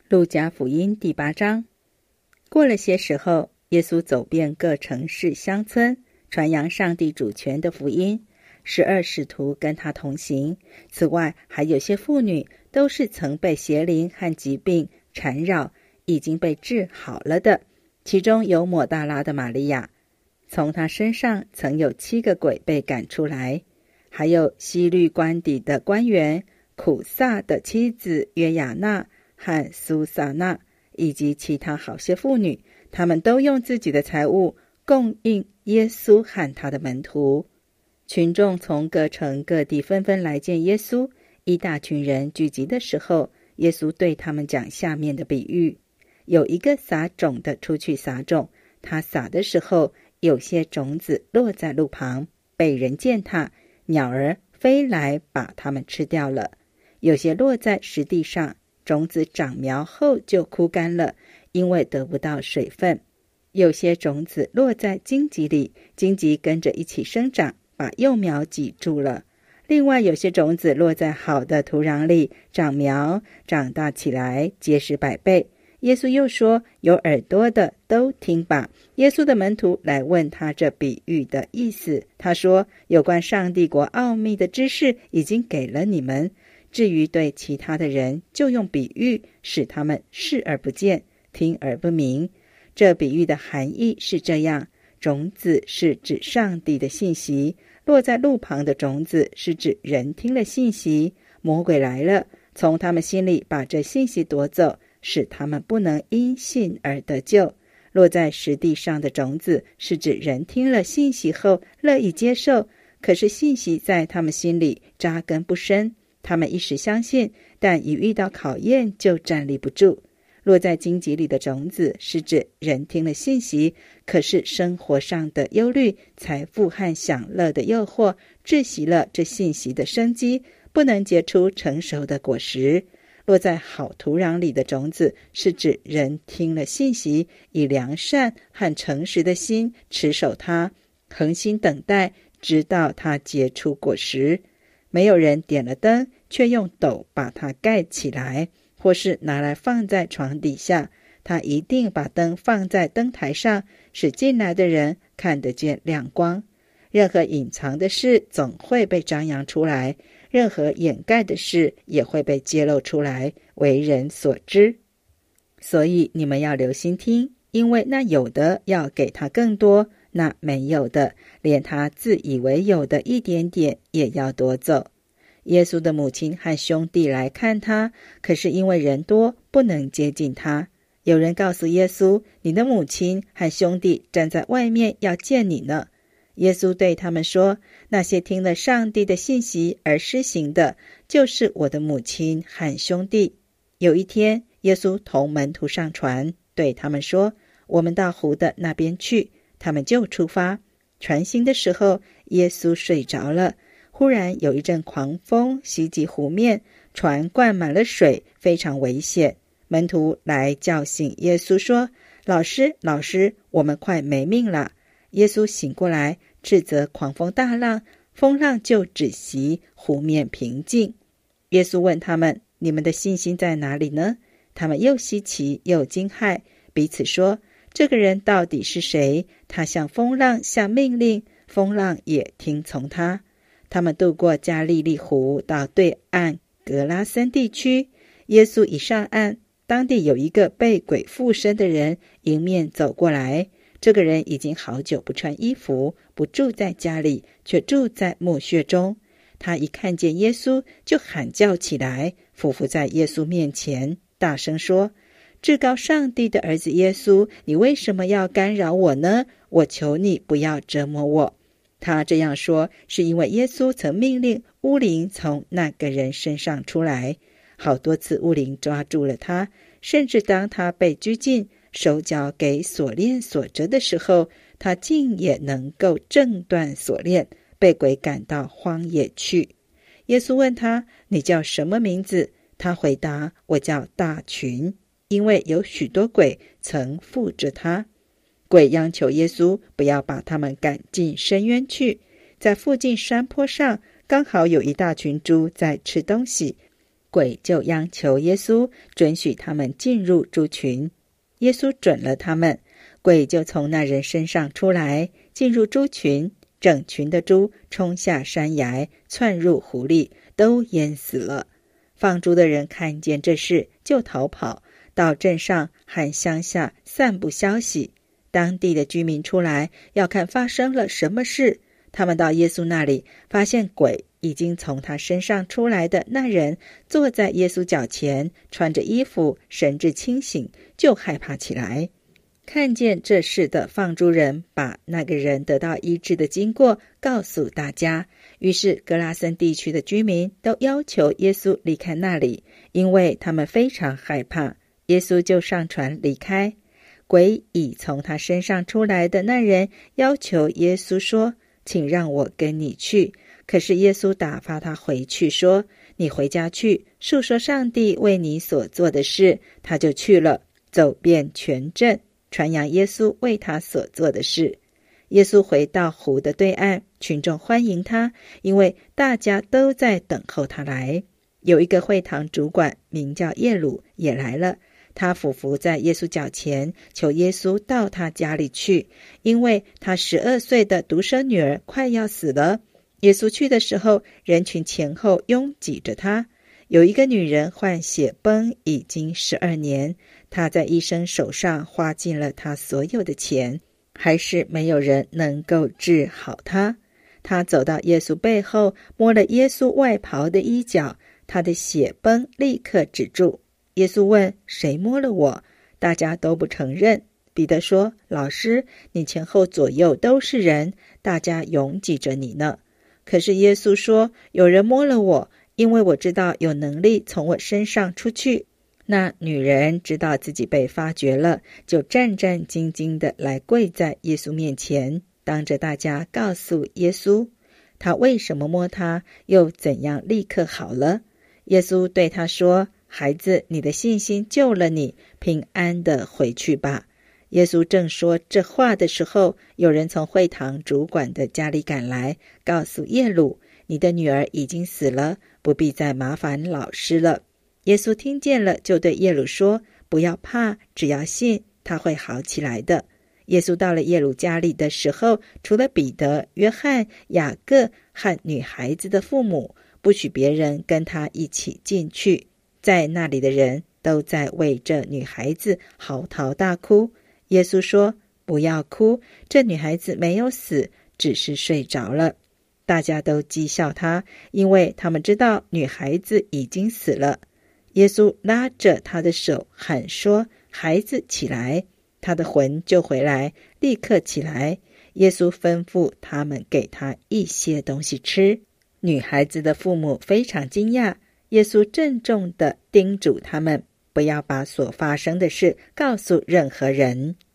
路加福音第8章。过了些时候，耶稣走遍各城市乡村，传扬上帝主权的福音。12使徒跟他同行，此外还有些妇女，都是曾被邪灵和疾病缠绕，已经被治好了的。其中有抹大拉的玛利亚，从她身上曾有7个鬼被赶出来；还有希律官邸的官员苦撒的妻子约雅娜和苏撒那，以及其他好些妇女，他们都用自己的财物供应耶稣和他的门徒。群众从各城各地纷纷来见耶稣，一大群人聚集的时候，耶稣对他们讲下面的比喻：有一个撒种的出去撒种，他撒的时候，有些种子落在路旁，被人践踏，鸟儿飞来把它们吃掉了；有些落在石地上，种子长苗后就枯干了，因为得不到水分；有些种子落在荆棘里，荆棘跟着一起生长，把幼苗挤住了；另外有些种子落在好的土壤里，长苗，长大起来，结实100倍。耶稣又说：有耳朵的都听吧。耶稣的门徒来问他这比喻的意思，他说：有关上帝国奥秘的知识已经给了你们，至于对其他的人，就用比喻使他们视而不见，听而不明。这比喻的含义是这样：种子是指上帝的信息，落在路旁的种子是指人听了信息，魔鬼来了，从他们心里把这信息夺走，使他们不能因信而得救。落在石地上的种子是指人听了信息后乐意接受，可是信息在他们心里扎根不深，他们一时相信，但一遇到考验就站立不住。落在荆棘里的种子是指人听了信息，可是生活上的忧虑、财富和享乐的诱惑窒息了这信息的生机，不能结出成熟的果实。落在好土壤里的种子是指人听了信息，以良善和诚实的心持守它，恒心等待，直到它结出果实。没有人点了灯，却用斗把它盖起来，或是拿来放在床底下，他一定把灯放在灯台上，使进来的人看得见亮光。任何隐藏的事总会被张扬出来，任何掩盖的事也会被揭露出来，为人所知。所以你们要留心听，因为那有的要给他更多，那没有的，连他自以为有的一点点也要夺走。耶稣的母亲和兄弟来看他，可是因为人多，不能接近他。有人告诉耶稣：你的母亲和兄弟站在外面要见你呢。耶稣对他们说：那些听了上帝的信息而施行的，就是我的母亲和兄弟。有一天，耶稣同门徒上船，对他们说：我们到湖的那边去。他们就出发。船行的时候，耶稣睡着了。忽然有一阵狂风袭击湖面，船灌满了水，非常危险。门徒来叫醒耶稣说：老师，老师，我们快没命了。耶稣醒过来，斥责狂风大浪，风浪就止息，湖面平静。耶稣问他们：你们的信心在哪里呢？他们又稀奇又惊骇，彼此说：这个人到底是谁？他向风浪下命令，风浪也听从他。他们渡过加利利湖，到对岸格拉森地区。耶稣一上岸，当地有一个被鬼附身的人迎面走过来。这个人已经好久不穿衣服，不住在家里，却住在墓穴中。他一看见耶稣，就喊叫起来，俯伏在耶稣面前，大声说：至高上帝的儿子耶稣，你为什么要干扰我呢？我求你不要折磨我。他这样说，是因为耶稣曾命令污灵从那个人身上出来。好多次污灵抓住了他，甚至当他被拘禁，手脚给锁链锁着的时候，他竟也能够挣断锁链，被鬼赶到荒野去。耶稣问他：你叫什么名字？他回答：我叫大群，因为有许多鬼曾附着他。鬼央求耶稣不要把他们赶进深渊去。在附近山坡上，刚好有一大群猪在吃东西。 鬼就央求耶稣准许他们进入猪群。耶稣准了他们，鬼就从那人身上出来，进入猪群，整群的猪冲下山崖，窜入湖里，都淹死了。放猪的人看见这事，就逃跑，到镇上和乡下散布消息。当地的居民出来，要看发生了什么事。他们到耶稣那里，发现鬼已经从他身上出来的那人坐在耶稣脚前，穿着衣服，神志清醒，就害怕起来。看见这事的放猪人把那个人得到医治的经过告诉大家，于是格拉森地区的居民都要求耶稣离开那里，因为他们非常害怕。耶稣就上船离开。鬼已从他身上出来的那人要求耶稣说，请让我跟你去。可是耶稣打发他回去，说，你回家去，述说上帝为你所做的事。他就去了，走遍全镇，传扬耶稣为他所做的事。耶稣回到湖的对岸，群众欢迎他，因为大家都在等候他来。有一个会堂主管名叫耶鲁也来了，他俯伏在耶稣脚前，求耶稣到他家里去，因为他12岁的独生女儿快要死了。耶稣去的时候，人群前后拥挤着他。有一个女人患血崩已经12年，她在医生手上花尽了她所有的钱，还是没有人能够治好她。她走到耶稣背后，摸了耶稣外袍的衣角，她的血崩立刻止住。耶稣问，谁摸了我？大家都不承认。彼得说，老师，你前后左右都是人，大家拥挤着你呢。可是耶稣说，有人摸了我，因为我知道有能力从我身上出去。那女人知道自己被发觉了，就战战兢兢地来跪在耶稣面前，当着大家告诉耶稣，他为什么摸他，又怎样立刻好了。耶稣对他说，孩子，你的信心救了你，平安地回去吧。耶稣正说这话的时候，有人从会堂主管的家里赶来，告诉耶鲁，你的女儿已经死了，不必再麻烦老师了。耶稣听见了，就对耶鲁说，不要怕，只要信，她会好起来的。耶稣到了耶鲁家里的时候，除了彼得、约翰、雅各和女孩子的父母，不许别人跟他一起进去。在那里的人都在为这女孩子嚎啕大哭。耶稣说，不要哭，这女孩子没有死，只是睡着了。大家都讥笑他，因为他们知道女孩子已经死了。耶稣拉着她的手喊说，孩子起来，她的魂就回来，立刻起来。耶稣吩咐他们给她一些东西吃。女孩子的父母非常惊讶，耶稣郑重地叮嘱他们，不要把所发生的事告诉任何人。